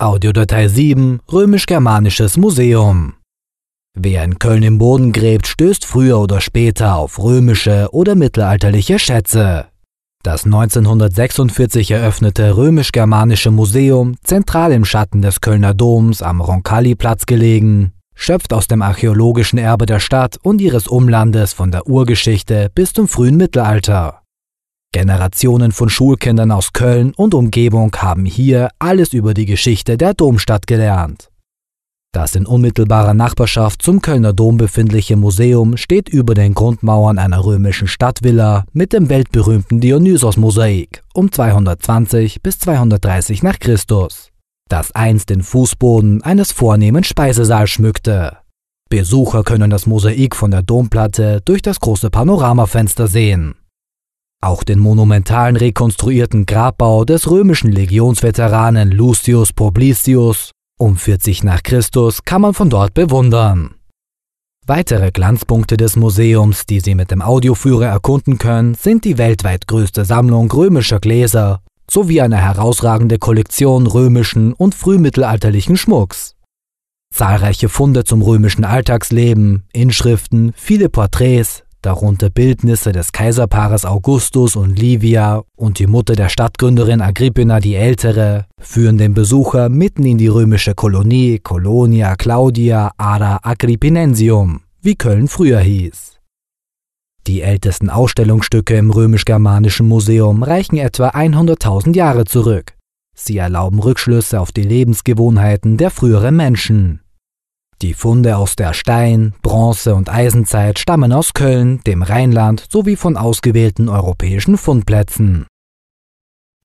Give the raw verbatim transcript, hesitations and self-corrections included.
Audiodatei sieben Römisch-Germanisches Museum. Wer in Köln im Boden gräbt, stößt früher oder später auf römische oder mittelalterliche Schätze. Das neunzehnhundertsechsundvierzig eröffnete Römisch-Germanische Museum, zentral im Schatten des Kölner Doms am Roncalli-Platz gelegen, schöpft aus dem archäologischen Erbe der Stadt und ihres Umlandes von der Urgeschichte bis zum frühen Mittelalter. Generationen von Schulkindern aus Köln und Umgebung haben hier alles über die Geschichte der Domstadt gelernt. Das in unmittelbarer Nachbarschaft zum Kölner Dom befindliche Museum steht über den Grundmauern einer römischen Stadtvilla mit dem weltberühmten Dionysos-Mosaik um zweihundertzwanzig bis zweihundertdreißig nach Christus, das einst den Fußboden eines vornehmen Speisesaals schmückte. Besucher können das Mosaik von der Domplatte durch das große Panoramafenster sehen. Auch den monumentalen rekonstruierten Grabbau des römischen Legionsveteranen Lucius Publicius um vierzig nach Christus kann man von dort bewundern. Weitere Glanzpunkte des Museums, die Sie mit dem Audioführer erkunden können, sind die weltweit größte Sammlung römischer Gläser sowie eine herausragende Kollektion römischen und frühmittelalterlichen Schmucks. Zahlreiche Funde zum römischen Alltagsleben, Inschriften, viele Porträts, darunter Bildnisse des Kaiserpaares Augustus und Livia und die Mutter der Stadtgründerin Agrippina die Ältere, führen den Besucher mitten in die römische Kolonie Colonia Claudia Ara Agrippinensium, wie Köln früher hieß. Die ältesten Ausstellungsstücke im Römisch-Germanischen Museum reichen etwa hunderttausend Jahre zurück. Sie erlauben Rückschlüsse auf die Lebensgewohnheiten der früheren Menschen. Die Funde aus der Stein-, Bronze- und Eisenzeit stammen aus Köln, dem Rheinland sowie von ausgewählten europäischen Fundplätzen.